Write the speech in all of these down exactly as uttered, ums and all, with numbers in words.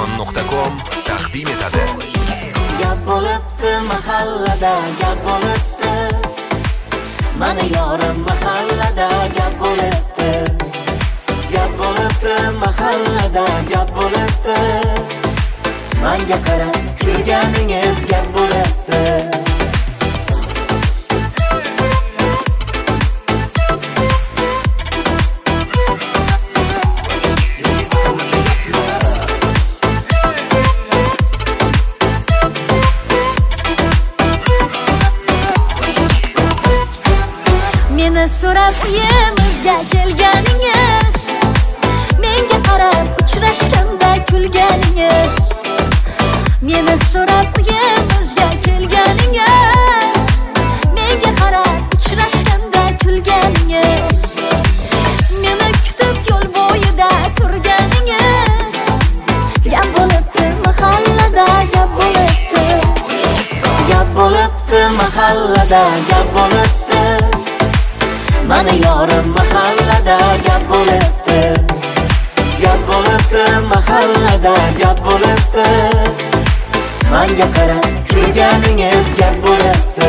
Televizion nuqta com taqdim etadi. Gap bo'libdi mahallada, gap bo'libdi. Mana yorim mahallada, gap bo'libdi. Gap bo'libdi mahallada, gap bo'libdi. Menga qarab kulganingiz gap bo'libdi. Meni so'rab yemizga kelganingiz, menga qarab uchrashganda kulganingiz. Meni so'rab yemizga kelganingiz, menga qarab uchrashganda kulganingiz. Meni kutib yo'l bo'yida turganingiz, gap bo'libdi mahallada, gap bo'libdi. Gap bo'libdi mahallada, gap bo'libdi. Mana yorim mahallada, gap bo'libdi. Gap bo'libdi mahallada, gap bo'libdi. Menga qarab kulganingiz gap bo'libdi.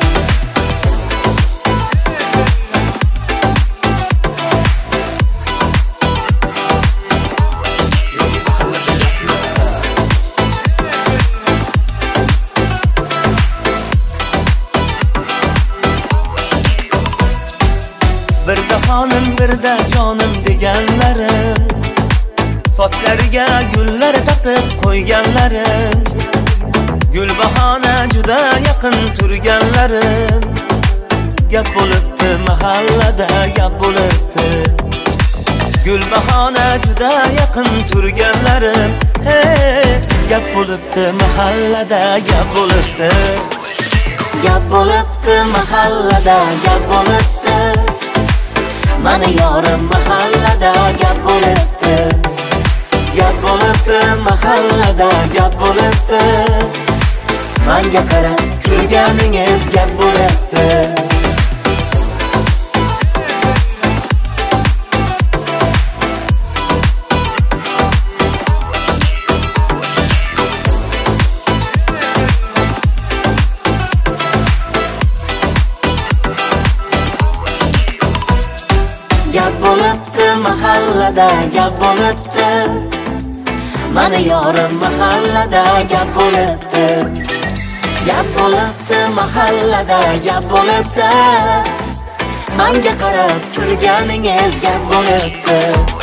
Birda xonim, birda jonim deganlarim, sochlariga gullar taqib qo'yganlarim, gulbahona juda yaqin turganlarim. Gap bo'libdi mahallada, gap bo'libdi. Gulbahona juda yaqin turganlarim, hey, gap bo'libdi mahallada, gap bo'libdi. Gap bo'libdi mahallada, gap bo'libdi. Mana yorim mahallada, gap bo'libdi. Gap bo'libdi mahallada, gap bo'libdi. Menga qarab kulganingiz gap bo'libdi. Gap bo'libdi mahallada, gap bo'libdi. Mana yorim mahallada, gap bo'libdi. Gap bo'libdi mahallada, gap bo'libdi. Menga qarab kulganingiz gap bo'libdi.